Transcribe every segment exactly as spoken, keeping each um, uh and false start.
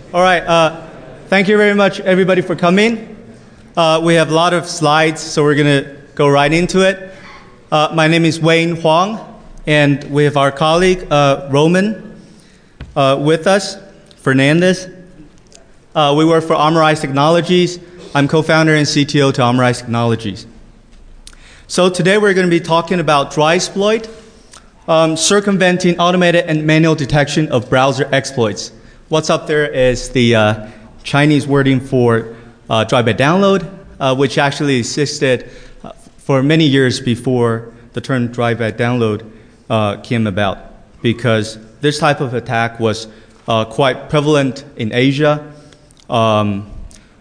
All right. Uh, thank you very much, everybody, for coming. Uh, we have a lot of slides, so we're going to go right into it. Uh, my name is Wayne Huang, and we have our colleague, uh, Roman, uh, with us, Fernandez. Uh, we work for Amorize Technologies. I'm co-founder and C T O to Amorize Technologies. So today we're going to be talking about Drysploit, um, circumventing automated and manual detection of browser exploits. What's up there is the uh, Chinese wording for uh, drive-by-download, uh, which actually existed uh, for many years before the term drive-by-download uh, came about, because this type of attack was uh, quite prevalent in Asia. Um,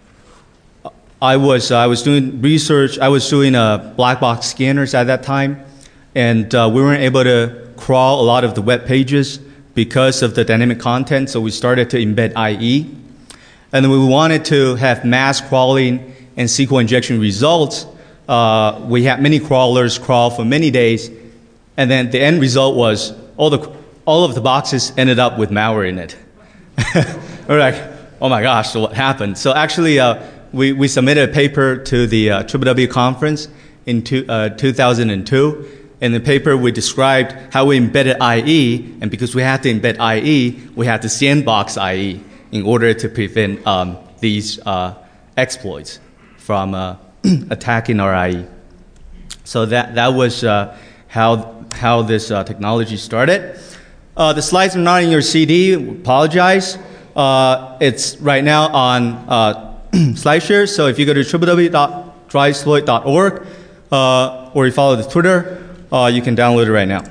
I was I was doing research. I was doing uh, black box scanners at that time, and uh, we weren't able to crawl a lot of the web pages because of the dynamic content. So we started to embed I E, and then we wanted to have mass crawling and S Q L injection results. Uh, we had many crawlers crawl for many days, and then the end result was all the all of the boxes ended up with malware in it. We're like, oh my gosh, so what happened? So actually. Uh, We, we submitted a paper to the uh, W W W conference in two, uh, two thousand two. In the paper, we described how we embedded I E, and because we had to embed I E, we had to sandbox I E in order to prevent um, these uh, exploits from uh, attacking our I E. So that, that was uh, how, how this uh, technology started. Uh, the slides are not in your C D. Apologize. Uh, it's right now on uh, SlideShare. So if you go to w w w dot drysploit dot org uh, or you follow the Twitter, uh, you can download it right now.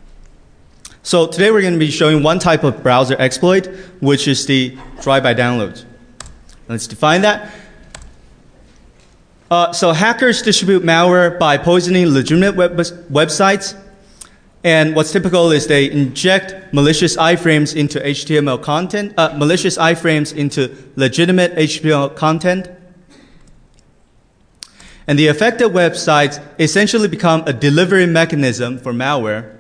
So today we're going to be showing one type of browser exploit, which is the drive-by-downloads. Let's define that. Uh, so hackers distribute malware by poisoning legitimate web websites. And what's typical is they inject malicious iframes into H T M L content, uh, malicious iframes into legitimate H T M L content. And the affected websites essentially become a delivery mechanism for malware.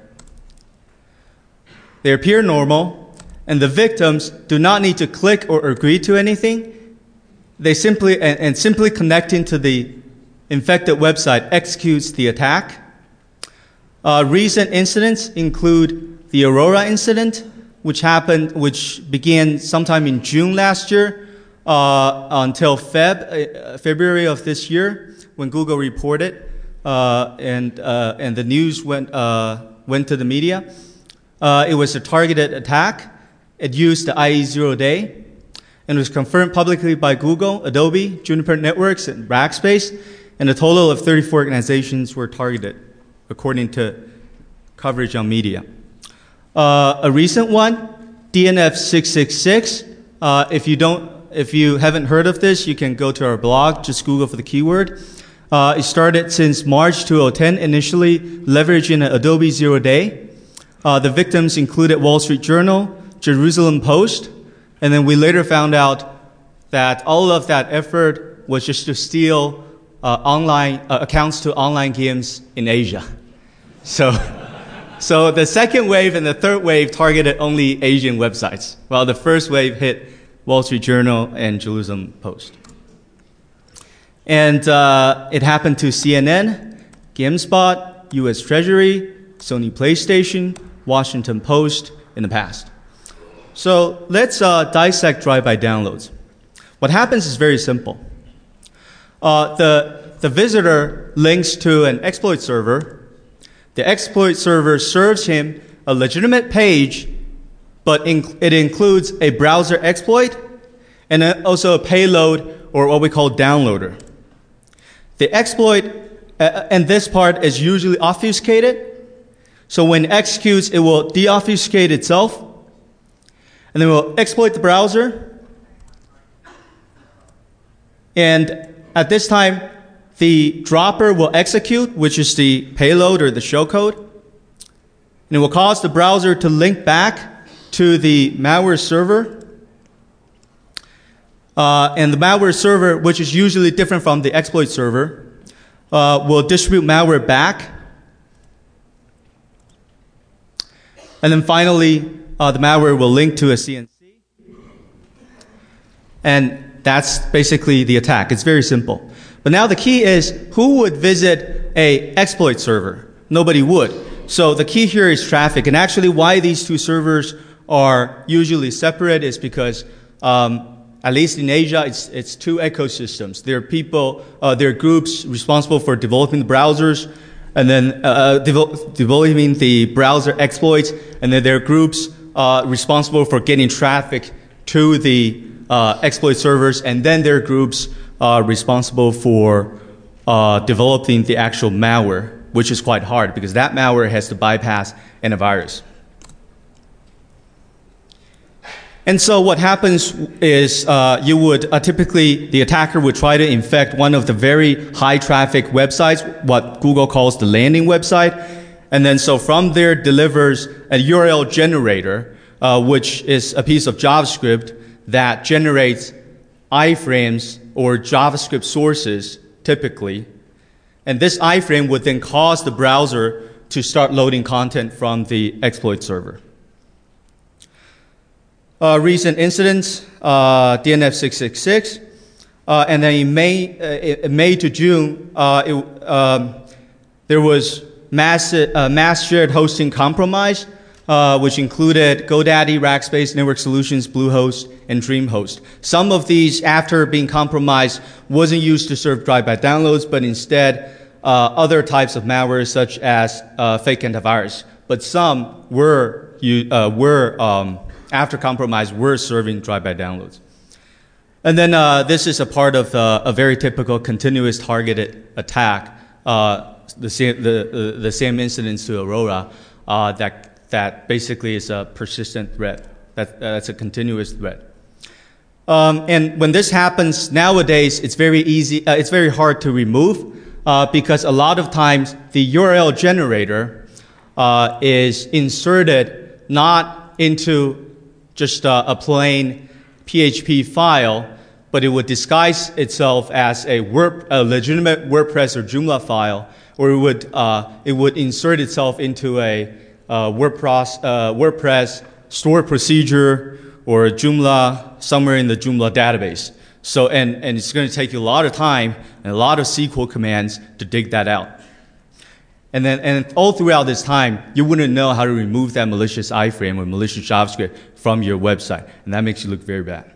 They appear normal, and the victims do not need to click or agree to anything. They simply, and, and simply connecting to the infected website executes the attack. Uh, recent incidents include the Aurora incident, which happened, which began sometime in June last year uh, until Feb, uh, February of this year, when Google reported uh, and uh, and the news went uh, went to the media. Uh, it was a targeted attack. It used the I E zero day, and was confirmed publicly by Google, Adobe, Juniper Networks, and Rackspace, and a total of thirty-four organizations were targeted, according to coverage on media. Uh, a recent one, D N F six six six. Uh, if you don't, if you haven't heard of this, you can go to our blog. Just Google for the keyword. Uh, it started since March twenty ten, initially leveraging an Adobe Zero Day. Uh, the victims included Wall Street Journal, Jerusalem Post, and then we later found out that all of that effort was just to steal Uh, online uh, accounts to online games in Asia. So, so the second wave and the third wave targeted only Asian websites, while the first wave hit Wall Street Journal and Jerusalem Post. And uh, it happened to C N N, GameSpot, U S Treasury, Sony PlayStation, Washington Post in the past. So let's uh, dissect drive-by-downloads. What happens is very simple. Uh, the, the visitor links to an exploit server. The exploit server serves him a legitimate page, but in, it includes a browser exploit and also a payload, or what we call downloader. The exploit, uh, and this part is usually obfuscated. So when it executes, it will deobfuscate itself, and then we'll exploit the browser. And at this time, the dropper will execute, which is the payload or the shellcode, and it will cause the browser to link back to the malware server. Uh, and the malware server, which is usually different from the exploit server, uh, will distribute malware back. And then finally, uh, the malware will link to a C N C. And that's basically the attack. It's very simple. But now the key is, who would visit a exploit server? Nobody would. So the key here is traffic. And actually why these two servers are usually separate is because, um, at least in Asia, it's, it's two ecosystems. There are people, uh, there are groups responsible for developing the browsers, and then uh, devel developing the browser exploits, and then there are groups uh, responsible for getting traffic to the uh, exploit servers, and then there are groups uh, responsible for uh, developing the actual malware, which is quite hard because that malware has to bypass antivirus. And so what happens is uh, you would uh, typically, the attacker would try to infect one of the very high traffic websites, what Google calls the landing website. And then so from there delivers a U R L generator, uh, which is a piece of JavaScript that generates iframes or JavaScript sources typically. And this iframe would then cause the browser to start loading content from the exploit server. Uh, recent incidents, uh, D N F six six six, uh, and then in May, uh, in May to June, uh, it, um, there was mass, uh, mass shared hosting compromise, uh, which included GoDaddy, Rackspace, Network Solutions, Bluehost, and DreamHost. Some of these, after being compromised, wasn't used to serve drive-by downloads, but instead uh, other types of malware, such as uh, fake antivirus. But some were uh, were um, after compromise, we're serving drive-by downloads. And then uh, this is a part of uh, a very typical continuous targeted attack, uh, the, same, the, the, the same incidents to Aurora, uh, that, that basically is a persistent threat. That, that's a continuous threat. Um, and when this happens nowadays, it's very easy, uh, it's very hard to remove uh, because a lot of times the U R L generator uh, is inserted not into just uh, a plain P H P file, but it would disguise itself as a, Word, a legitimate WordPress or Joomla file, or it would, uh, it would insert itself into a uh, WordPress, uh, WordPress store procedure or a Joomla somewhere in the Joomla database. So, and, and it's going to take you a lot of time and a lot of S Q L commands to dig that out. And then, and all throughout this time, you wouldn't know how to remove that malicious iframe or malicious JavaScript from your website, and that makes you look very bad.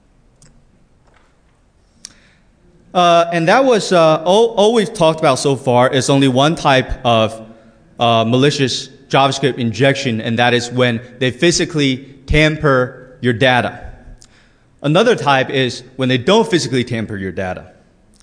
Uh, and that was uh, all, all we've talked about so far is only one type of uh, malicious JavaScript injection, and that is when they physically tamper your data. Another type is when they don't physically tamper your data.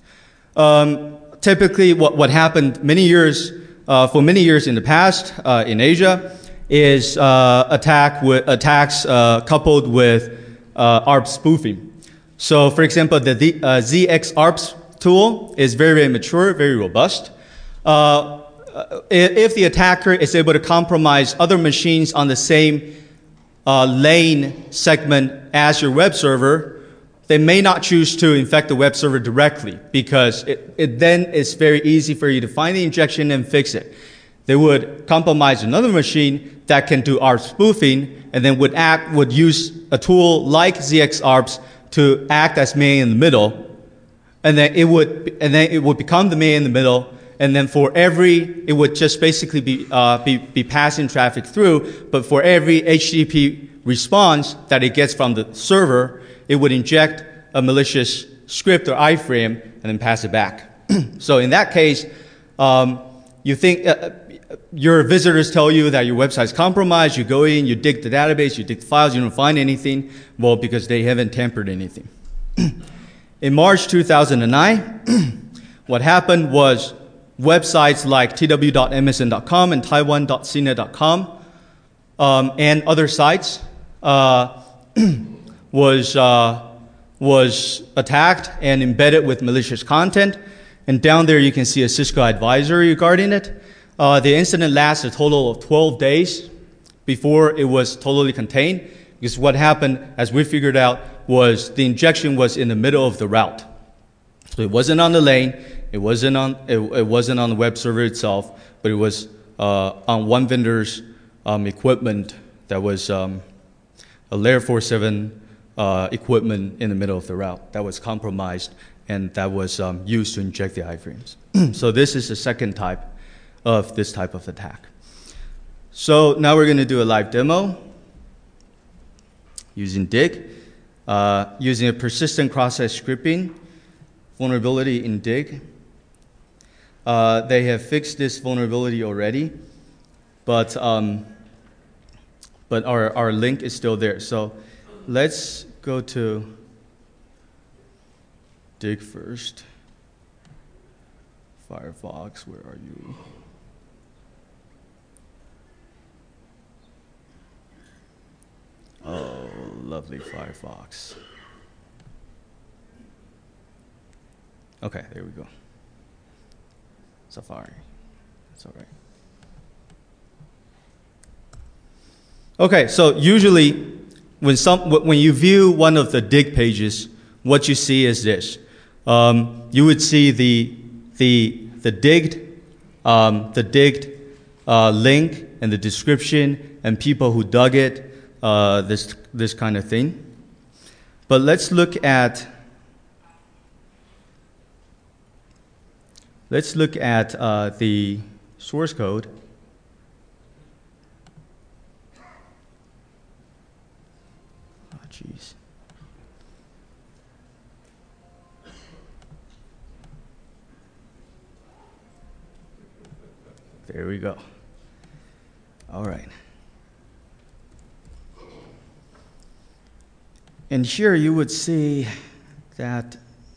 Um, typically, what, what happened many years Uh, for many years in the past uh, in Asia is uh, attack with, attacks uh, coupled with uh, A R P spoofing. So, for example, the, the uh, Z X A R P tool is very, very mature, very robust. Uh, if the attacker is able to compromise other machines on the same uh, lane segment as your web server, they may not choose to infect the web server directly because it, it then is very easy for you to find the injection and fix it. They would compromise another machine that can do A R P spoofing and then would act, would use a tool like Z X A R P to act as man in the middle, and then it would, and then it would become the man in the middle, and then for every, it would just basically be, uh, be, be passing traffic through, but for every H T T P response that it gets from the server, it would inject a malicious script or iframe and then pass it back. So in that case, um, you think uh, your visitors tell you that your website's compromised. You go in, you dig the database, you dig the files, you don't find anything. Well, because they haven't tampered anything. In March two thousand nine, what happened was websites like T W dot M S N dot com and Taiwan dot C net dot com um, and other sites uh, was uh, was attacked and embedded with malicious content. And down there you can see a Cisco advisory regarding it. Uh, the incident lasted a total of twelve days before it was totally contained, because what happened, as we figured out, was the injection was in the middle of the route. So it wasn't on the lane, it wasn't on, it, it wasn't on the web server itself, but it was uh, on one vendor's um, equipment that was um, a layer four seven uh, equipment in the middle of the route that was compromised and that was um, used to inject the iframes. So this is the second type of this type of attack. So now we're going to do a live demo using Dig, uh, using a persistent cross-site scripting vulnerability in Dig. Uh, they have fixed this vulnerability already, but um, but our, our link is still there. So let's go to Dig first. Firefox, where are you? Oh, lovely Firefox. Okay, there we go. Safari. That's all right. Okay, so usually when some when you view one of the Dig pages, what you see is this. Um, you would see the the the digged um, the digged uh, link and the description and people who dug it, uh, this this kind of thing. But let's look at let's look at uh, the source code. Oh, jeez. There we go. All right. And here you would see that,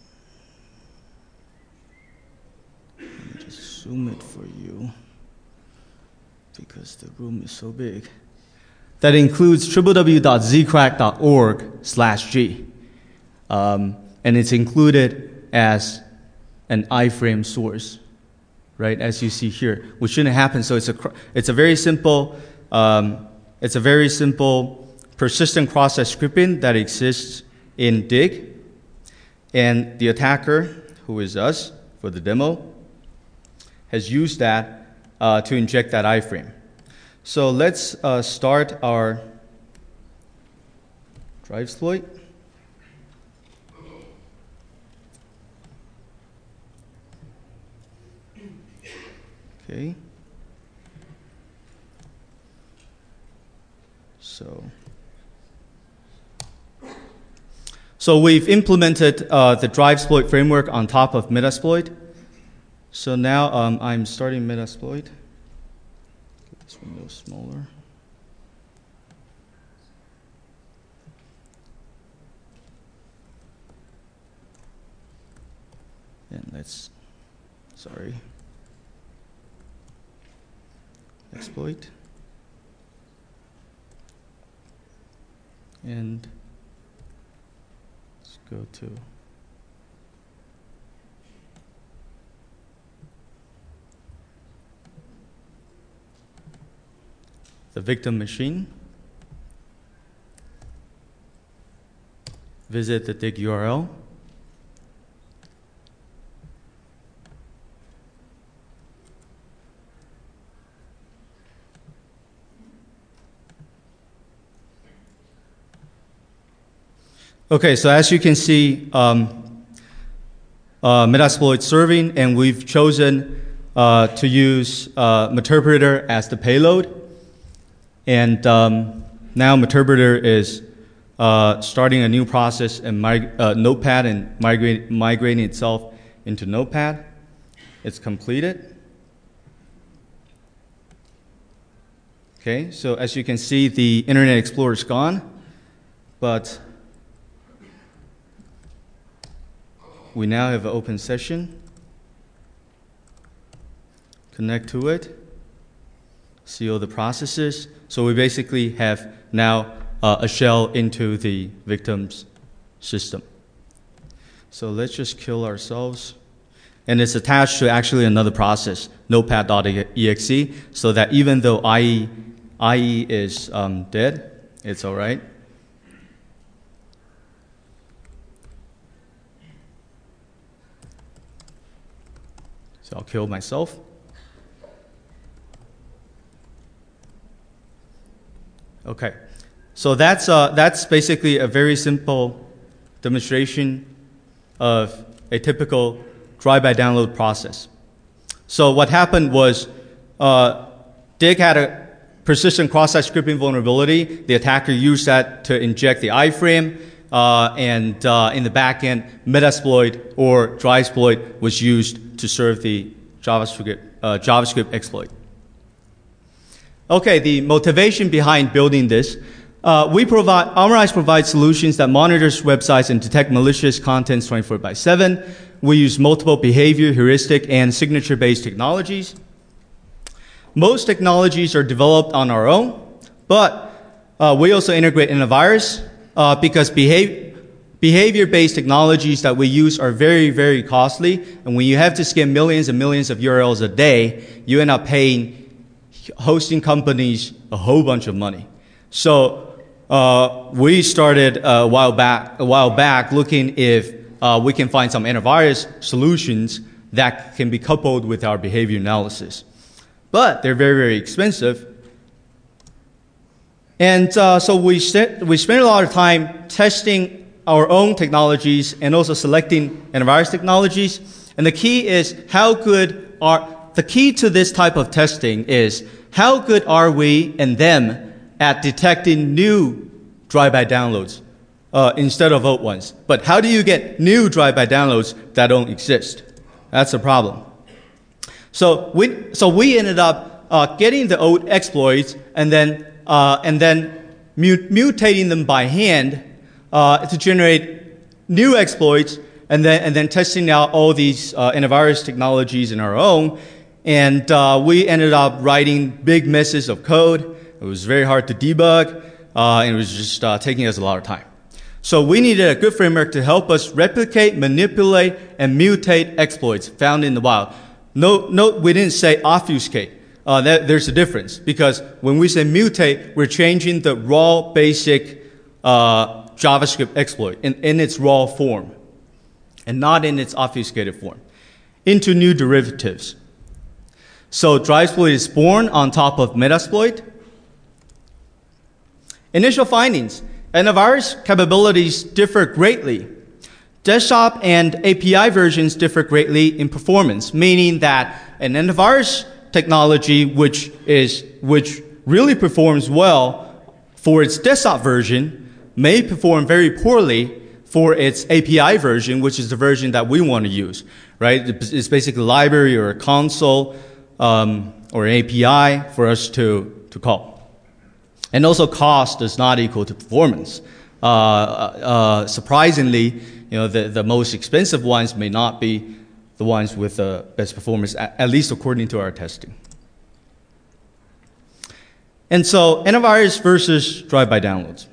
let me just zoom it for you because the room is so big. That includes w w w dot z crack dot org slash g. Um, and it's included as an iframe source, right, as you see here, which shouldn't happen. So it's a, it's a very simple, um, it's a very simple persistent cross-site scripting that exists in Dig. And the attacker, who is us for the demo, has used that uh, to inject that iframe. So let's uh, start our drive exploit. Okay. So, so we've implemented uh, the drive exploit framework on top of Metasploit. So now um, I'm starting Metasploit. Get this window smaller. And let's, sorry. Exploit. And let's go to the victim machine. Visit the Dig U R L. Okay, so as you can see, um, uh, Metasploit serving, and we've chosen uh, to use uh, Meterpreter as the payload. And um, now Meterpreter is uh, starting a new process in mig uh, Notepad and migrate migrating itself into Notepad. It's completed. Okay, so as you can see, the Internet Explorer is gone, but we now have an open session. Connect to it. See all the processes. So we basically have now uh, a shell into the victim's system. So let's just kill ourselves. And it's attached to actually another process, notepad dot E X E, so that even though I E, I E is um, dead, it's all right. So I'll kill myself. Okay, So that's, uh, that's basically a very simple demonstration of a typical drive-by-download process. So what happened was uh, Dig had a persistent cross-site scripting vulnerability. The attacker used that to inject the iframe, uh, and uh, in the back end, Metasploit or Drive-sploit was used to serve the JavaScript, uh, JavaScript exploit. Okay, the motivation behind building this. Uh, we provide, Armorize provides solutions that monitors websites and detect malicious content twenty-four by seven. We use multiple behavior, heuristic, and signature-based technologies. Most technologies are developed on our own, but uh, we also integrate antivirus uh, because behavior, behavior-based technologies that we use are very, very costly. And when you have to scan millions and millions of U R Ls a day, you end up paying hosting companies a whole bunch of money. So uh, we started a while back, a while back looking if uh, we can find some antivirus solutions that can be coupled with our behavior analysis. But they're very, very expensive. And uh, so we, st- we spent a lot of time testing our own technologies and also selecting antivirus technologies. And the key is how good are, the key to this type of testing is how good are we and them at detecting new drive-by downloads uh, instead of old ones. But how do you get new drive-by downloads that don't exist? That's the problem. So we, so we ended up uh, getting the old exploits and then, uh, and then mut- mutating them by hand uh, to generate new exploits, and then, and then testing out all these uh, antivirus technologies in our own. And uh, we ended up writing big messes of code. It was very hard to debug, uh, and it was just uh, taking us a lot of time. So we needed a good framework to help us replicate, manipulate, and mutate exploits found in the wild. No, no, we didn't say obfuscate. Uh, that, there's a difference, because when we say mutate, we're changing the raw, basic uh, JavaScript exploit in, in its raw form, and not in its obfuscated form, into new derivatives. So Drive-sploit is born on top of Metasploit. Initial findings. Antivirus capabilities differ greatly. Desktop and A P I versions differ greatly in performance, meaning that an antivirus technology which is which really performs well for its desktop version may perform very poorly for its A P I version, which is the version that we want to use, right? It's basically a library or a console um, or an A P I for us to, to call. And also cost does not equal to performance. Uh, uh, surprisingly, you know, the, the most expensive ones may not be the ones with the best performance, at, at least according to our testing. And so, antivirus versus drive-by downloads.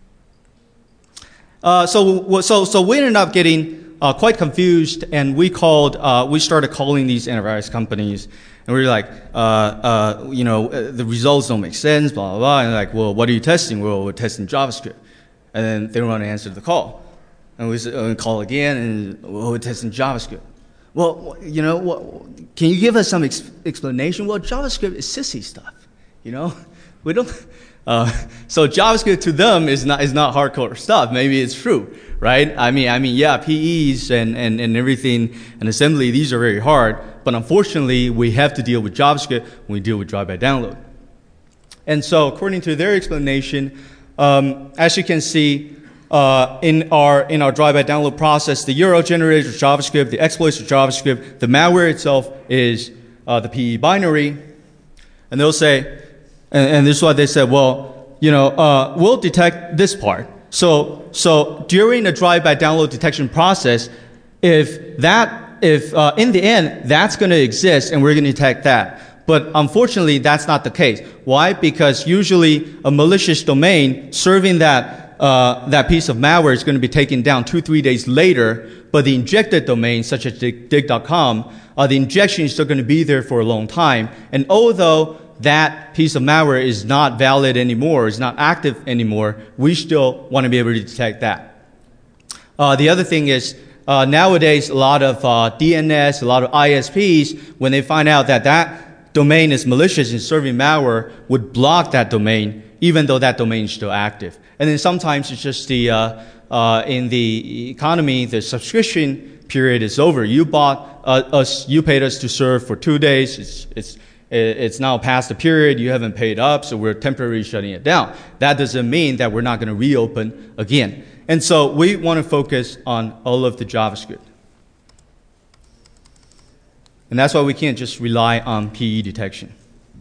Uh, so, so, so we ended up getting uh, quite confused, and we called, uh, we started calling these antivirus companies, and we were like, uh, uh, you know, the results don't make sense, blah, blah, blah. And like, well, what are you testing? Well, we're testing JavaScript. And then they don't want to answer the call. And we uh, call again, and well, we're testing JavaScript. Well, you know, what, can you give us some ex- explanation? Well, JavaScript is sissy stuff, you know? We don't, uh, so JavaScript to them is not, is not hardcore stuff. Maybe it's true, right? I mean, I mean, yeah, P Es and, and, and everything, and assembly, these are very hard. But unfortunately, we have to deal with JavaScript when we deal with drive-by download. And so, according to their explanation, um, as you can see, uh, in our in our drive-by download process, the U R L generator is JavaScript, the exploits are JavaScript, the malware itself is uh, the P E binary, and they'll say, and, and this is what they said. Well, you know, uh, we'll detect this part. So, so during the drive-by download detection process, if that If uh, in the end, that's going to exist and we're going to detect that. But unfortunately, that's not the case. Why? Because usually a malicious domain serving that, uh, that piece of malware is going to be taken down two, three days later. But the injected domain, such as dig dot com, uh, the injection is still going to be there for a long time. And although that piece of malware is not valid anymore, is not active anymore, we still want to be able to detect that. Uh, the other thing is, Uh, nowadays, a lot of uh, D N S, a lot of I S Ps, when they find out that that domain is malicious and serving malware, would block that domain even though that domain is still active. And then sometimes it's just the, uh, uh, in the economy, the subscription period is over. You bought uh, us, you paid us to serve for two days. It's, it's, it's now past the period. You haven't paid up, so we're temporarily shutting it down. That doesn't mean that we're not going to reopen again. And so we want to focus on all of the JavaScript. And that's why we can't just rely on P E detection.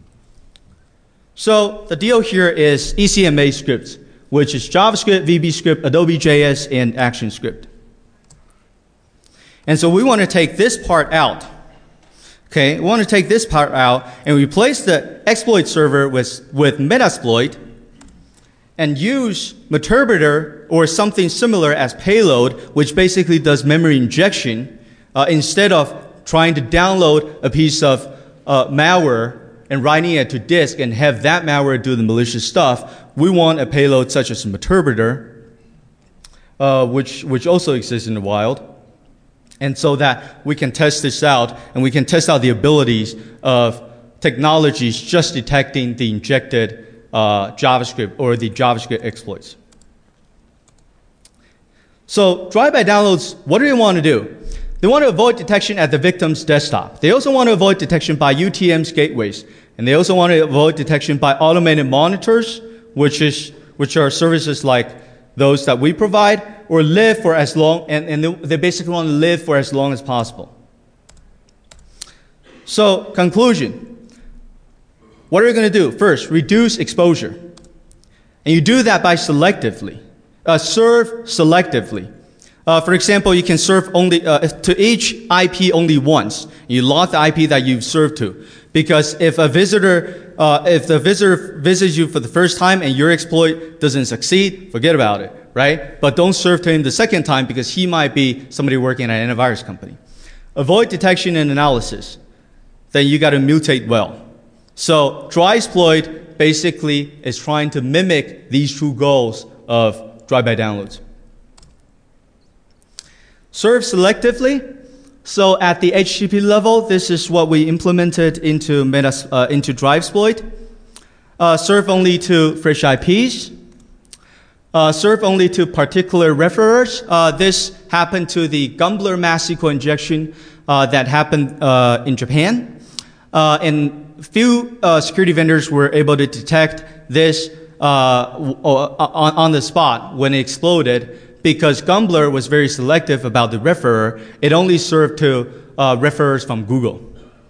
So the deal here is E C M A scripts, which is JavaScript, VBScript, Adobe J S, and ActionScript. And so we want to take this part out. Okay, we want to take this part out and replace the exploit server with, with Metasploit and use Meterpreter or something similar as payload, which basically does memory injection, uh, instead of trying to download a piece of uh, malware and writing it to disk and have that malware do the malicious stuff. We want a payload such as Meterpreter, uh, which, which also exists in the wild. And so that we can test this out, and we can test out the abilities of technologies just detecting the injected uh, JavaScript or the JavaScript exploits. So drive-by downloads, what do they want to do? They want to avoid detection at the victim's desktop. They also want to avoid detection by U T M's gateways. And they also want to avoid detection by automated monitors, which, is, which are services like those that we provide, or live for as long, and, and they, they basically want to live for as long as possible. So, conclusion. What are we going to do? First, reduce exposure. And you do that by selectively. Uh, serve selectively. Uh, for example, you can serve only uh, to each I P only once. You log the I P that you've served to. Because if a visitor, uh, if the visitor visits you for the first time and your exploit doesn't succeed, forget about it, right? But don't serve to him the second time because he might be somebody working at an antivirus company. Avoid detection and analysis. Then you got to mutate well. So Dry-Exploit basically is trying to mimic these two goals of drive-by downloads. Serve selectively. So at the H T T P level, this is what we implemented into, Meta, uh, into Dry-Exploit. Uh, serve only to fresh I Ps. Uh, serve only to particular referrers. Uh, this happened to the Gumbler mass S Q L injection uh, that happened uh, in Japan. Uh, and few uh, security vendors were able to detect this uh, on, on the spot when it exploded, because Gumbler was very selective about the referrer. It only served to uh, referrers from Google.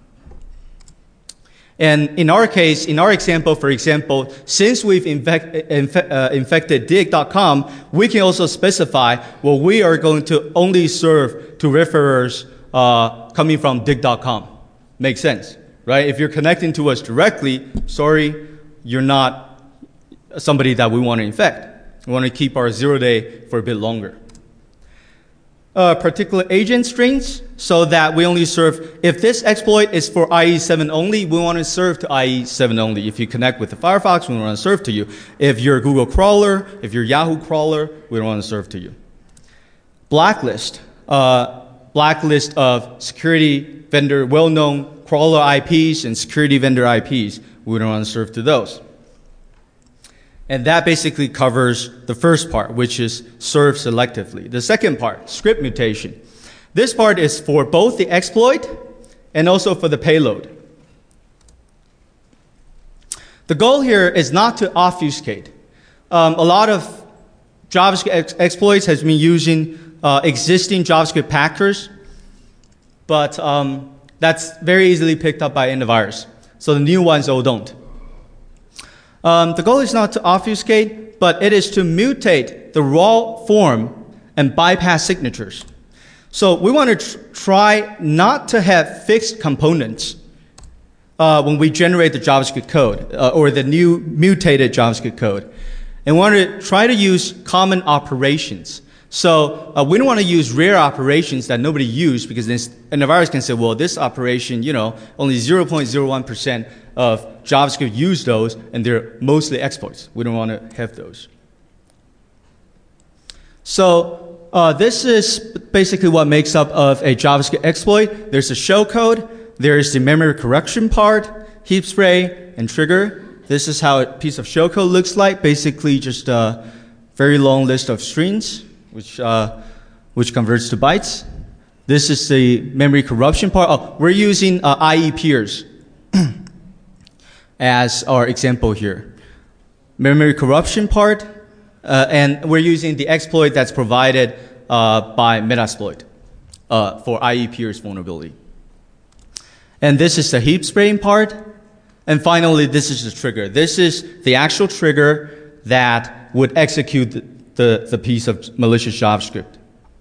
And in our case, in our example, for example, since we've infect, inf uh, infected dig dot com, we can also specify, well, we are going to only serve to referrers uh, coming from dig dot com. Makes sense, right? If you're connecting to us directly, sorry, you're not somebody that we want to infect. We want to keep our zero day for a bit longer. Uh, particular agent strings, so that we only serve, if this exploit is for I E seven only, we want to serve to I E seven only. If you connect with the Firefox, we want to serve to you. If you're a Google crawler, if you're Yahoo crawler, we don't want to serve to you. Blacklist, uh, blacklist of security vendor, well-known crawler I Ps and security vendor I Ps. We don't want to serve to those. And that basically covers the first part, which is serve selectively. The second part, script mutation. This part is for both the exploit and also for the payload. The goal here is not to obfuscate. Um, a lot of JavaScript ex exploits has been using uh, existing JavaScript packers, but um, that's very easily picked up by antivirus. So the new ones all don't. Um, the goal is not to obfuscate, but it is to mutate the raw form and bypass signatures. So we want to tr try not to have fixed components uh, when we generate the JavaScript code uh, or the new mutated JavaScript code. And we want to try to use common operations. So uh, we don't want to use rare operations that nobody used, because then antivirus can say, well, this operation, you know, only zero point zero one percent of JavaScript use those, and they're mostly exploits. We don't want to have those. So uh, this is basically what makes up of a JavaScript exploit. There's a shellcode, there's the memory correction part, heap spray, and trigger. This is how a piece of shellcode looks like. Basically, just a very long list of strings, which uh, which converts to bytes. This is the memory corruption part. Oh, we're using uh, I E peers as our example here. Memory corruption part, uh, and we're using the exploit that's provided uh, by Metasploit uh, for I E peers vulnerability. And this is the heap spraying part. And finally, this is the trigger. This is the actual trigger that would execute the, the, the piece of malicious JavaScript.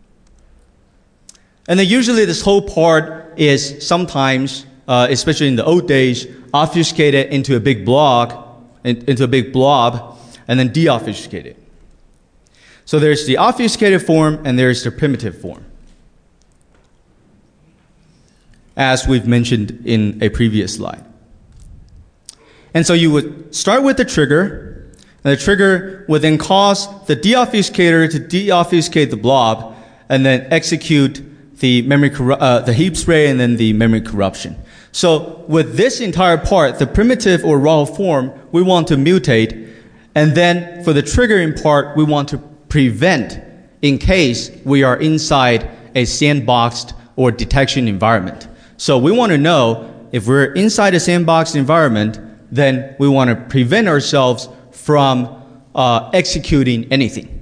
And then usually this whole part is sometimes, uh, especially in the old days, obfuscated into a big blob, in, into a big blob, and then deobfuscated. So there's the obfuscated form and there's the primitive form, as we've mentioned in a previous slide. And so you would start with the trigger, and the trigger would then cause the deobfuscator to deobfuscate the blob, and then execute the memory uh, the heap spray and then the memory corruption. So with this entire part, the primitive or raw form, we want to mutate, and then for the triggering part, we want to prevent in case we are inside a sandboxed or detection environment. So we want to know if we're inside a sandboxed environment, then we want to prevent ourselves from uh, executing anything.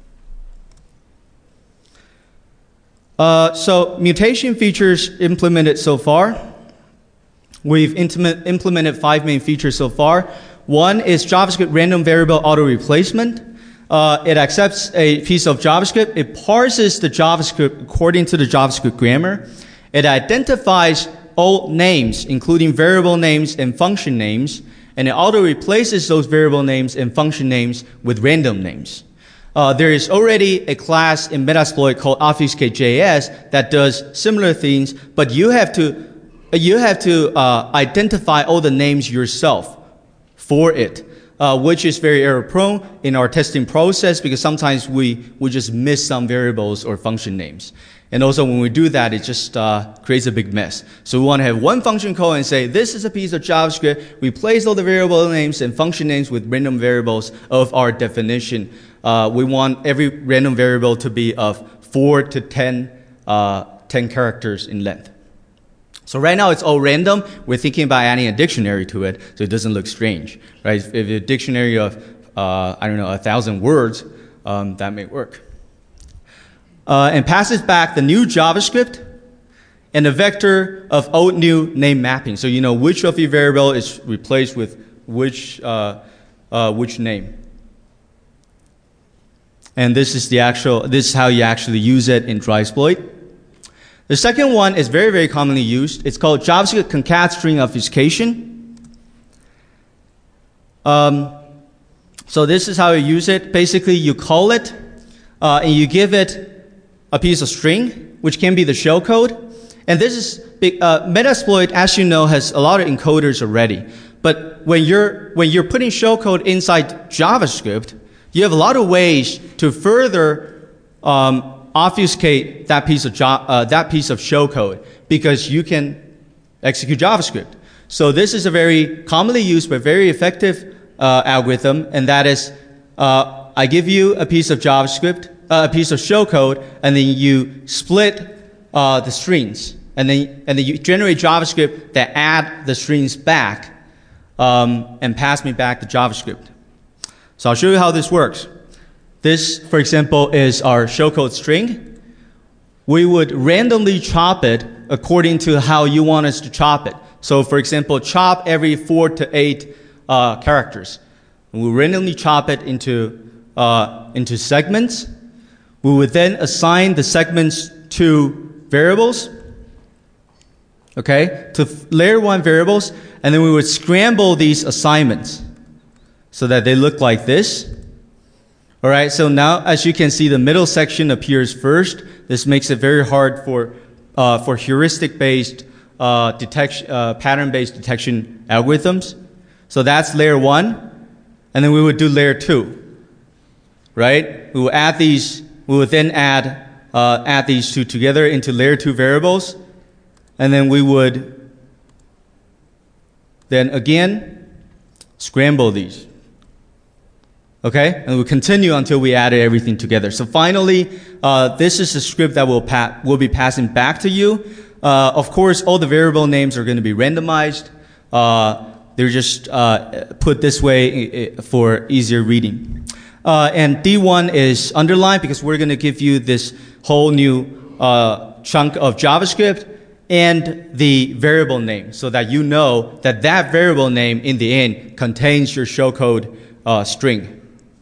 Uh, so mutation features implemented so far. We've implemented five main features so far. One is JavaScript random variable auto replacement. Uh, it accepts a piece of JavaScript. It parses the JavaScript according to the JavaScript grammar. It identifies all names, including variable names and function names, and it auto replaces those variable names and function names with random names. Uh, there is already a class in Metasploit called obfuscate.js that does similar things, but you have to you have to uh, identify all the names yourself for it, uh, which is very error prone in our testing process because sometimes we we just miss some variables or function names. And also when we do that, it just uh, creates a big mess. So we want to have one function call and say, this is a piece of JavaScript. Replace all the variable names and function names with random variables of our definition. Uh, we want every random variable to be of four to ten, uh, ten characters in length. So right now it's all random. We're thinking about adding a dictionary to it so it doesn't look strange, right? If a dictionary of, uh, I don't know, a thousand words, um, that may work. Uh, and passes back the new JavaScript and a vector of old new name mapping. So you know which of your variable is replaced with which, uh, uh, which name. And this is the actual, this is how you actually use it in Drysploit. The second one is very, very commonly used. It's called JavaScript concat string obfuscation. Um, so this is how you use it. Basically, you call it, uh, and you give it a piece of string, which can be the shellcode. And this is, uh, Metasploit, as you know, has a lot of encoders already. But when you're, when you're putting shellcode inside JavaScript, you have a lot of ways to further um, obfuscate that piece of jo uh, that piece of shellcode because you can execute JavaScript. So this is a very commonly used but very effective uh, algorithm, and that is, uh, I give you a piece of JavaScript, uh, a piece of shellcode, and then you split uh, the strings, and then and then you generate JavaScript that add the strings back um, and pass me back the JavaScript. So I'll show you how this works. This, for example, is our shellcode string. We would randomly chop it according to how you want us to chop it. So, for example, chop every four to eight uh, characters. We randomly chop it into uh, into segments. We would then assign the segments to variables. Okay, to layer one variables, and then we would scramble these assignments so that they look like this. All right, so now as you can see, the middle section appears first. This makes it very hard for uh, for heuristic-based uh, detection, uh, pattern-based detection algorithms. So that's layer one, and then we would do layer two. Right? We will add these. We would then add uh, add these two together into layer two variables, and then we would then again scramble these. Okay, and we'll continue until we added everything together. So finally, uh, this is the script that will pa- will be passing back to you. Uh, of course, all the variable names are going to be randomized. Uh, they're just uh, put this way for easier reading. Uh, and D one is underlined because we're going to give you this whole new uh, chunk of JavaScript and the variable name so that you know that that variable name in the end contains your shellcode uh, string.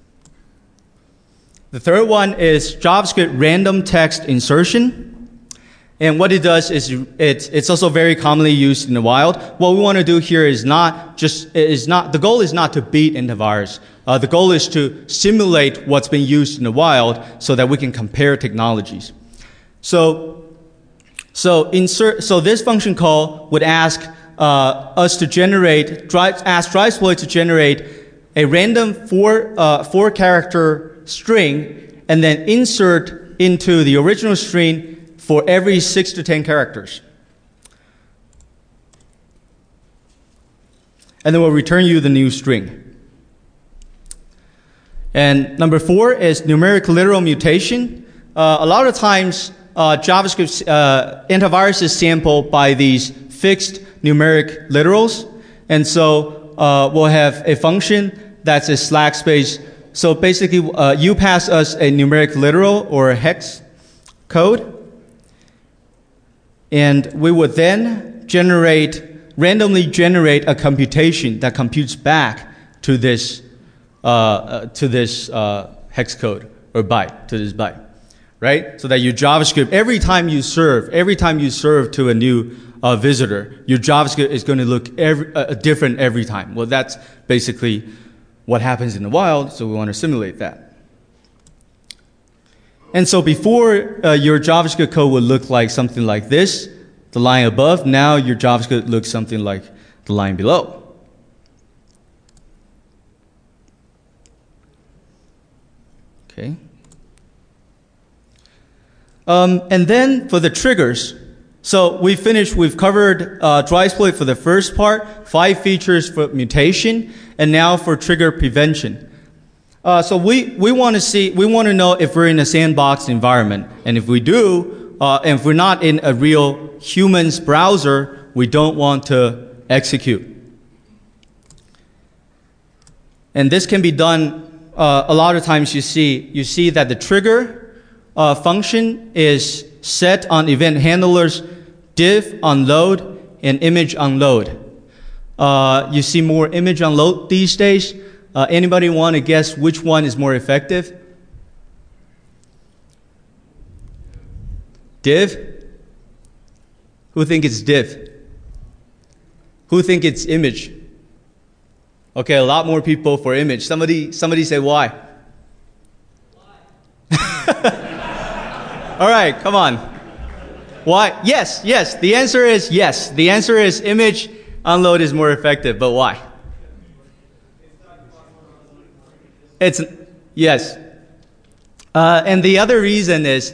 The third one is JavaScript random text insertion. And what it does is it's, it's also very commonly used in the wild. What we want to do here is not just, is not, the goal is not to beat antivirus. Uh, the goal is to simulate what's been used in the wild so that we can compare technologies. So, so insert, so this function call would ask uh, us to generate, drive, ask DriveSploit to generate a random four, uh, four character string and then insert into the original string for every six to ten characters. And then we'll return you the new string. And number four is numeric literal mutation. Uh, a lot of times, uh, JavaScript uh, antivirus is sampled by these fixed numeric literals. And so uh, we'll have a function that's a slash space. So basically, uh, you pass us a numeric literal or a hex code. And we would then generate, randomly generate a computation that computes back to this, uh, uh, to this uh, hex code or byte, to this byte, right? So that your JavaScript, every time you serve, every time you serve to a new uh, visitor, your JavaScript is going to look every, uh, different every time. Well, that's basically what happens in the wild, so we want to simulate that. And so before, uh, your JavaScript code would look like something like this, the line above. Now your JavaScript looks something like the line below. Okay. Um, and then for the triggers, so we finished, we've covered uh, DriveSploit for the first part, five features for mutation, and now for trigger prevention. Uh, so we, we want to see, we want to know if we're in a sandbox environment. And if we do, uh, and if we're not in a real human's browser, we don't want to execute. And this can be done, uh, a lot of times you see, you see that the trigger uh, function is set on event handlers div unload and image unload. Uh, you see more image unload these days. Uh, anybody want to guess which one is more effective? Div? Who think it's div? Who think it's image? Okay, a lot more people for image. Somebody, somebody say why? Why? All right, come on. Why? Yes, yes. The answer is yes. The answer is image unload is more effective, but why? It's, yes. Uh, and the other reason is,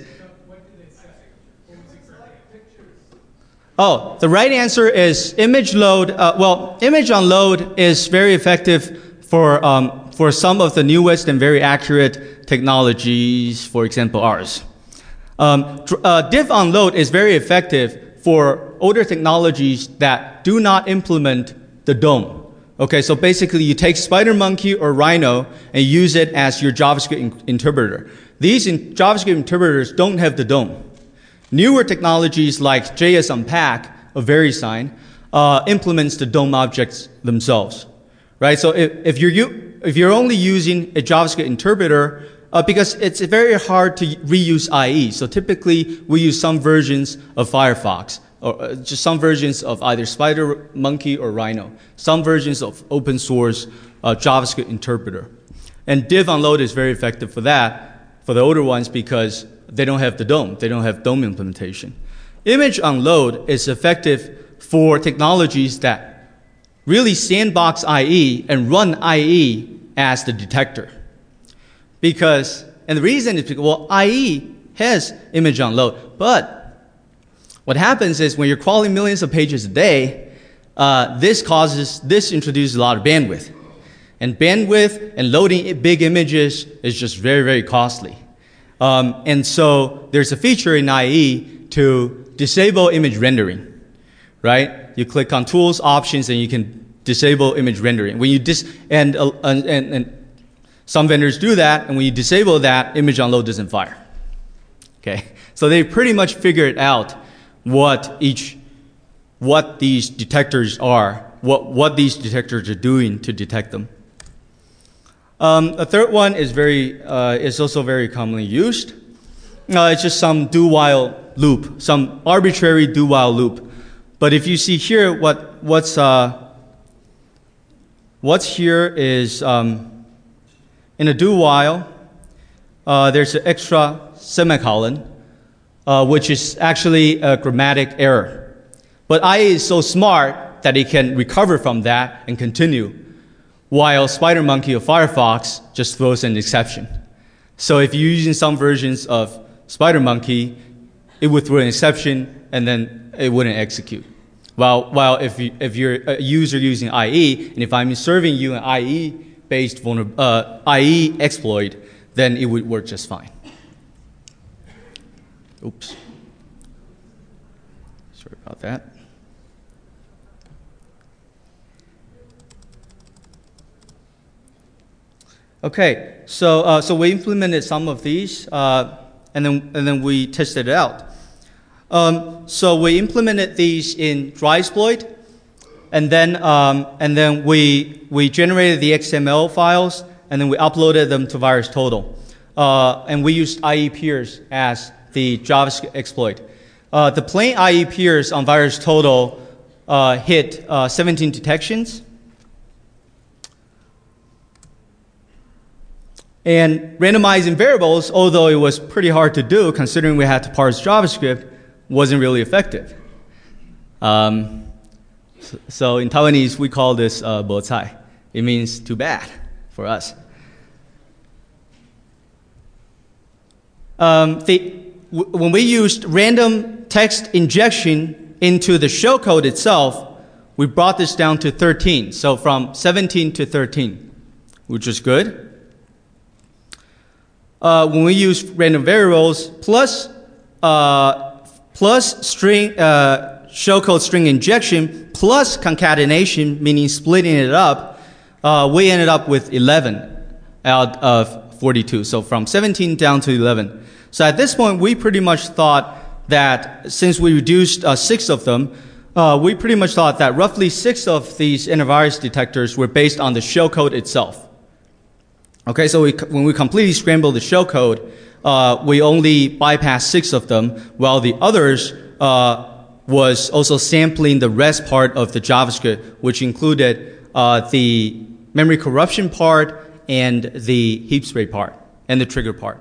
oh, the right answer is image load. Uh, well, image unload is very effective for, um, for some of the newest and very accurate technologies, for example, ours. Um, uh, div unload is very effective for older technologies that do not implement the D O M. Okay, so basically you take SpiderMonkey or Rhino and use it as your JavaScript in interpreter. These in JavaScript interpreters don't have the D O M. Newer technologies like J S Unpack or VeriSign uh, implements the D O M objects themselves, right? So if, if you're if you're only using a JavaScript interpreter, uh, because it's very hard to reuse I E, so typically we use some versions of Firefox, or just some versions of either SpiderMonkey or Rhino, some versions of open source uh, JavaScript interpreter. And div unload is very effective for that, for the older ones, because they don't have the D O M. They don't have D O M implementation. Image unload is effective for technologies that really sandbox I E and run I E as the detector. Because, and the reason is because, well, I E has image unload, but what happens is when you're crawling millions of pages a day, uh, this causes, this introduces a lot of bandwidth. And bandwidth and loading big images is just very, very costly. Um, and so there's a feature in I E to disable image rendering, right? You click on Tools, Options, and you can disable image rendering. When you dis and, uh, and, and some vendors do that, and when you disable that, image on load doesn't fire. Okay, so they pretty much figured out what each, what these detectors are, what what these detectors are doing to detect them. Um, a third one is very uh, is also very commonly used. Uh, it's just some do while loop, some arbitrary do while loop. But if you see here, what what's uh, what's here is um, in a do while, uh, there's an extra semicolon, uh, which is actually a grammatic error. But I E is so smart that it can recover from that and continue, while SpiderMonkey or Firefox just throws an exception. So if you're using some versions of SpiderMonkey, it would throw an exception and then it wouldn't execute. While, while if, you, if you're a user using I E, and if I'm serving you an I E-based vulner, uh, I E exploit, then it would work just fine. Oops. Sorry about that. Okay, so uh, so we implemented some of these, uh, and then and then we tested it out. Um, so we implemented these in Drysploit, and then um, and then we we generated the X M L files, and then we uploaded them to VirusTotal, uh, and we used I E peers as the JavaScript exploit. Uh, the plain I E peers on VirusTotal uh, hit uh, seventeen detections. And randomizing variables, although it was pretty hard to do, considering we had to parse JavaScript, wasn't really effective. Um, so, so in Taiwanese, we call this uh, 菠菜. It means too bad for us. Um, the, w when we used random text injection into the shellcode itself, we brought this down to thirteen. So from seventeen to thirteen, which is good. Uh, when we use random variables plus uh, plus string uh, shellcode string injection plus concatenation, meaning splitting it up, uh, we ended up with eleven out of forty-two. So from seventeen down to eleven. So at this point, we pretty much thought that since we reduced uh, six of them, uh, we pretty much thought that roughly six of these antivirus detectors were based on the shellcode itself. Okay, so we, when we completely scrambled the shellcode, uh, we only bypassed six of them, while the others uh, was also sampling the rest part of the JavaScript, which included uh, the memory corruption part and the heap spray part and the trigger part.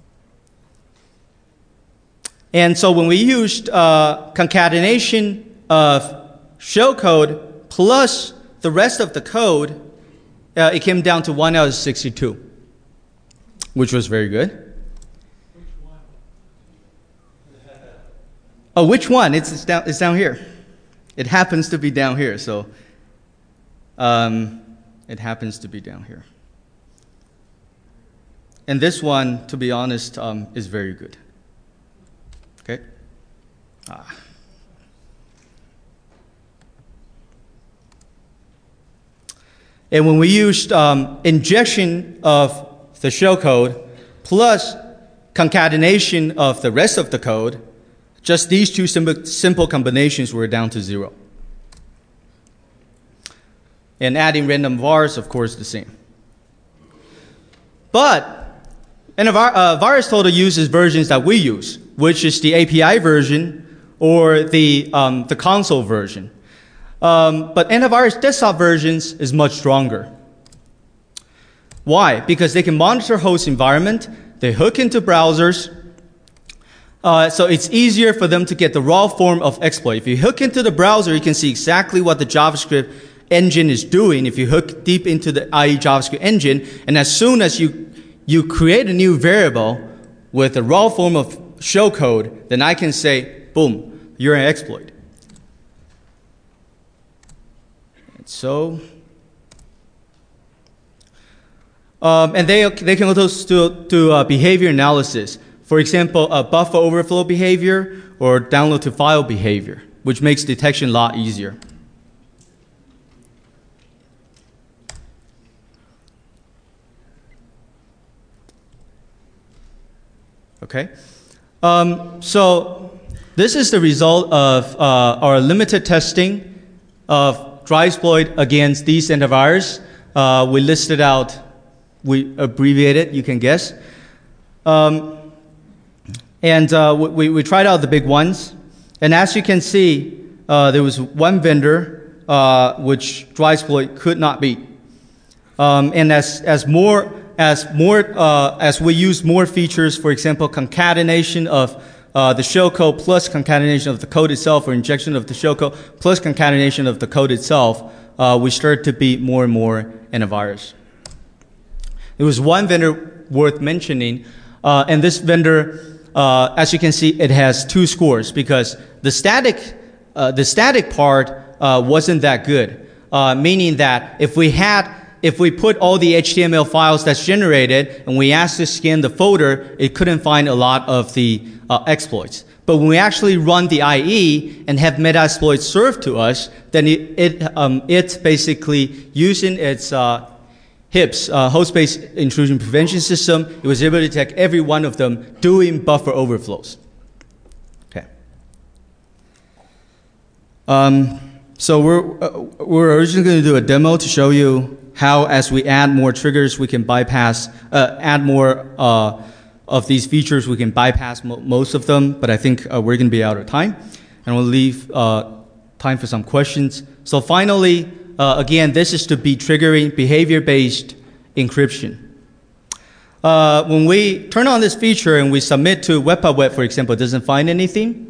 And so when we used uh, concatenation of shellcode plus the rest of the code, Uh, it came down to one out of sixty-two, which was very good. Oh, which one? It's, it's, down, it's down here. It happens to be down here, so um, it happens to be down here. And this one, to be honest, um, is very good. Okay? Ah. And when we used um, injection of the shellcode plus concatenation of the rest of the code, just these two simple, simple combinations were down to zero. And adding random vars, of course, the same. But and uh, VirusTotal uses versions that we use, which is the A P I version or the, um, the console version. Um, but antivirus desktop versions is much stronger. Why? Because they can monitor host environment, they hook into browsers, uh, so it's easier for them to get the raw form of exploit. If you hook into the browser, you can see exactly what the JavaScript engine is doing if you hook deep into the I E JavaScript engine, and as soon as you, you create a new variable with the raw form of shellcode, then I can say, boom, you're an exploit. So, Um, and they, they can also do, do uh, behavior analysis. For example, a buffer overflow behavior or download to file behavior, which makes detection a lot easier. Okay. Um, so this is the result of uh, our limited testing of Drysploit against these antivirus. Uh, we listed out, we abbreviated, you can guess. Um, and uh, we, we tried out the big ones. And as you can see, uh, there was one vendor uh, which Drysploit could not beat. Um, and as, as more As more, uh, as we use more features, for example, concatenation of uh, the shellcode plus concatenation of the code itself, or injection of the shellcode plus concatenation of the code itself, uh, we start to beat more and more antivirus. There was one vendor worth mentioning, uh, and this vendor, uh, as you can see, it has two scores because the static, uh, the static part uh, wasn't that good, uh, meaning that if we had If we put all the H T M L files that's generated and we asked to scan the folder, it couldn't find a lot of the uh, exploits. But when we actually run the I E and have Metasploit served to us, then it, it, um, it's basically using its uh, HIPS, uh, host-based intrusion prevention system, it was able to detect every one of them doing buffer overflows. Okay. Um, so we're, uh, we're originally going to do a demo to show you how, as we add more triggers, we can bypass, uh, add more uh, of these features, we can bypass mo most of them, but I think uh, we're going to be out of time. And we'll leave uh, time for some questions. So finally, uh, again, this is to be triggering behavior-based encryption. Uh, when we turn on this feature and we submit to Webpack, for example, it doesn't find anything.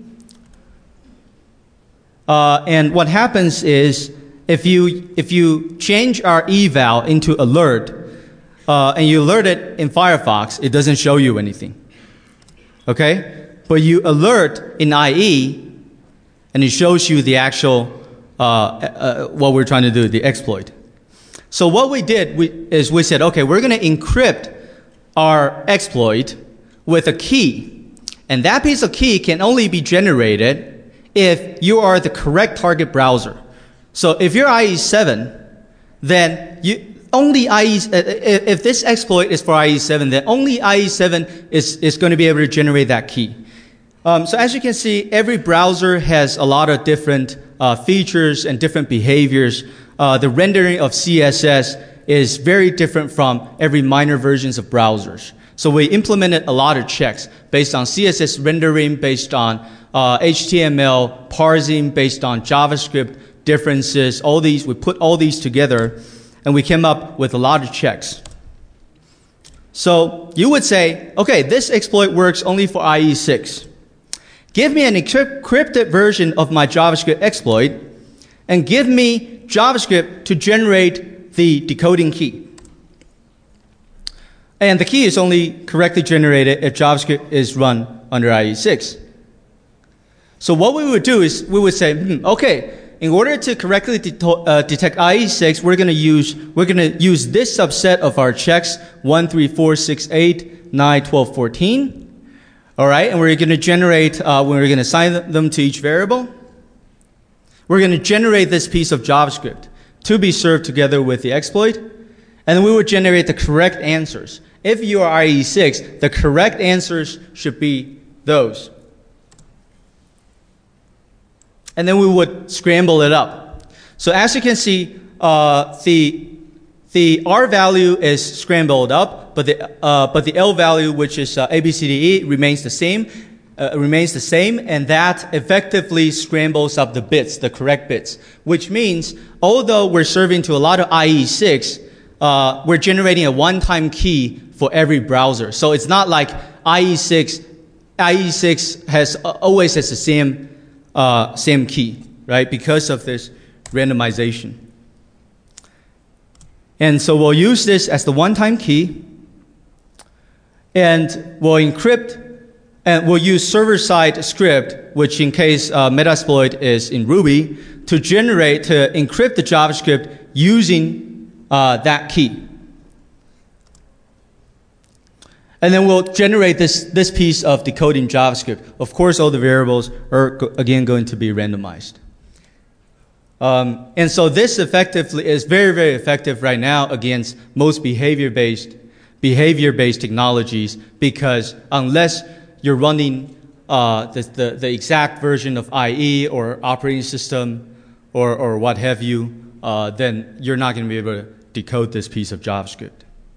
Uh, and what happens is, If you, if you change our eval into alert, uh, and you alert it in Firefox, it doesn't show you anything. Okay? But you alert in I E, and it shows you the actual, uh, uh, what we're trying to do, the exploit. So what we did we, is we said, okay, we're going to encrypt our exploit with a key. And that piece of key can only be generated if you are the correct target browser. So if you're I E seven, then you only I E, uh, if this exploit is for I E seven, then only I E seven is, is going to be able to generate that key. Um, so as you can see, every browser has a lot of different uh, features and different behaviors. Uh, the rendering of C S S is very different from every minor versions of browsers. So we implemented a lot of checks based on C S S rendering, based on uh, H T M L parsing, based on JavaScript differences, all these, we put all these together and we came up with a lot of checks. So you would say, okay, this exploit works only for I E six. Give me an encrypted version of my JavaScript exploit and give me JavaScript to generate the decoding key. And the key is only correctly generated if JavaScript is run under I E six. So what we would do is we would say, hmm, okay, in order to correctly de uh, detect I E six, we're going to use we're going to use this subset of our checks one, three, four, six, eight, nine, twelve, fourteen. All right, and we're going to generate uh, we're going to assign them to each variable. We're going to generate this piece of JavaScript to be served together with the exploit, and then we would generate the correct answers. If you are I E six, the correct answers should be those. And then we would scramble it up. So as you can see, uh, the the R value is scrambled up, but the uh, but the L value, which is uh, A B C D E, remains the same. Uh, remains the same, and that effectively scrambles up the bits, the correct bits. Which means, although we're serving to a lot of I E six, uh, we're generating a one-time key for every browser. So it's not like I E six. I E six has uh, always has the same. Uh, same key, right? Because of this randomization. And so we'll use this as the one-time key, and we'll encrypt, and we'll use server-side script, which in case uh, Metasploit is in Ruby, to generate, to encrypt the JavaScript using uh, that key. And then we'll generate this, this piece of decoding JavaScript. Of course, all the variables are, again, going to be randomized. Um, and so this effectively is very, very effective right now against most behavior-based, behavior-based technologies, because unless you're running uh, the, the, the exact version of I E or operating system or, or what have you, uh, then you're not going to be able to decode this piece of JavaScript.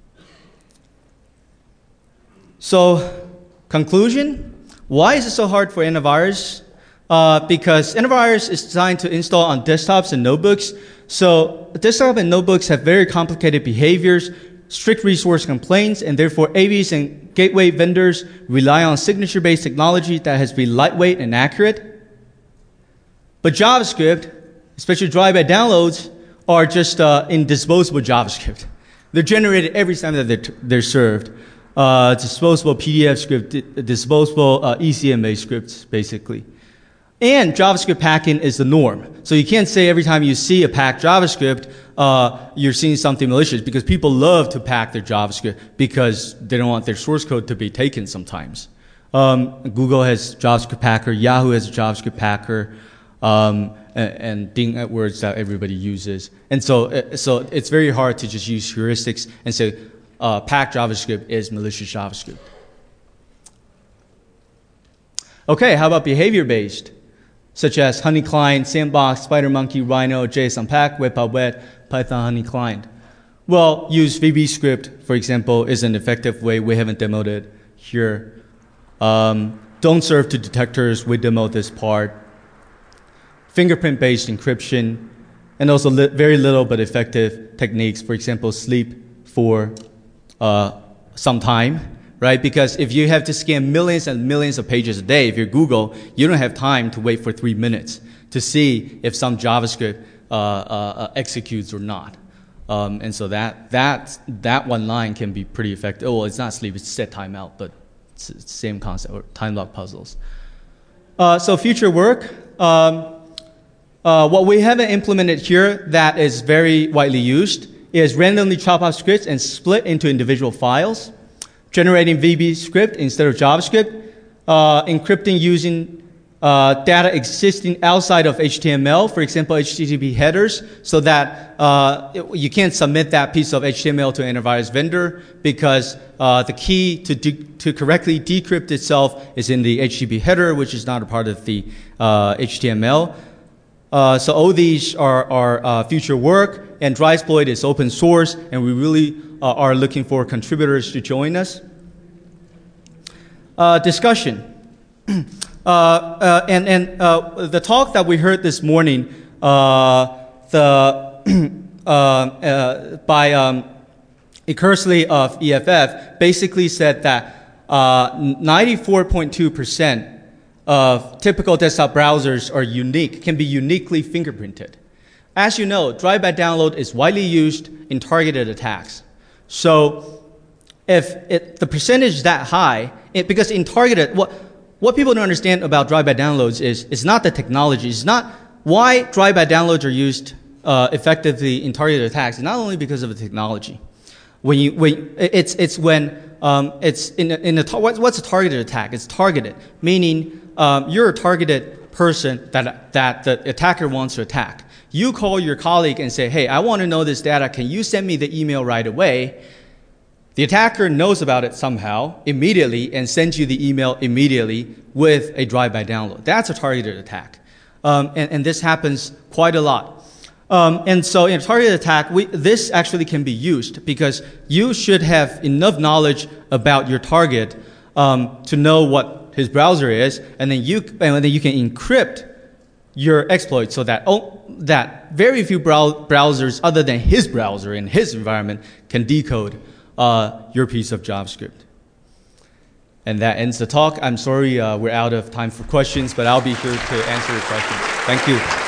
So, conclusion, why is it so hard for antivirus? Uh, because antivirus is designed to install on desktops and notebooks. So, desktop and notebooks have very complicated behaviors, strict resource complaints, and therefore A Vs and gateway vendors rely on signature-based technology that has to be lightweight and accurate. But JavaScript, especially drive-by downloads, are just uh, indisposable JavaScript. They're generated every time that they're, they're served. Uh, disposable P D F script, disposable uh, E C M A scripts, basically. And JavaScript packing is the norm. So you can't say every time you see a packed JavaScript, uh, you're seeing something malicious, because people love to pack their JavaScript because they don't want their source code to be taken sometimes. Um, Google has JavaScript Packer, Yahoo has a JavaScript Packer, um, and, and Bing AdWords that everybody uses. And so, uh, so it's very hard to just use heuristics and say, Uh, packed JavaScript is malicious JavaScript. Okay, how about behavior-based, such as Honey Client, Sandbox, SpiderMonkey, Rhino, JSONPack, Webpack, Python Honey Client? Well, use VBScript, for example, is an effective way. We haven't demoed it here. Um, don't serve to detectors. We demoed this part. Fingerprint-based encryption, and also li very little but effective techniques. For example, sleep for Uh, some time, right? Because if you have to scan millions and millions of pages a day, if you're Google, you don't have time to wait for three minutes to see if some JavaScript uh, uh, executes or not. Um, and so that, that, that one line can be pretty effective. Oh, well, it's not sleep, it's set timeout, but it's the same concept, or time lock puzzles. Uh, so future work. Um, uh, what we haven't implemented here that is very widely used is randomly chop up scripts and split into individual files, generating VBScript instead of JavaScript, uh, encrypting using uh, data existing outside of H T M L, for example, H T T P headers, so that uh, it, you can't submit that piece of H T M L to an antivirus vendor, because uh, the key to, to correctly decrypt itself is in the H T T P header, which is not a part of the uh, H T M L. Uh, so all these are, are uh, future work, and Drysploit is open source, and we really uh, are looking for contributors to join us. Uh, discussion. uh, uh, and and uh, the talk that we heard this morning, uh, the uh, uh, by um, Eckersley of E F F basically said that ninety-four point two percent of typical desktop browsers are unique, can be uniquely fingerprinted. As you know, drive-by download is widely used in targeted attacks. So if it, the percentage is that high, it, because in targeted, what, what people don't understand about drive-by downloads is it's not the technology. It's not why drive-by downloads are used uh, effectively in targeted attacks. It's not only because of the technology. When you, when, it's, it's when um, it's in a, in a, what's a targeted attack? It's targeted, meaning um, you're a targeted person that, that the attacker wants to attack. You call your colleague and say, hey, I want to know this data. Can you send me the email right away? The attacker knows about it somehow immediately and sends you the email immediately with a drive-by download. That's a targeted attack. Um, and, and this happens quite a lot. Um, and so in a targeted attack, we, this actually can be used because you should have enough knowledge about your target um, to know what his browser is, and then you, and then you can encrypt your exploit so that, oh, that very few brow browsers other than his browser in his environment can decode uh, your piece of JavaScript. And that ends the talk. I'm sorry uh, we're out of time for questions, but I'll be here to answer your questions. Thank you.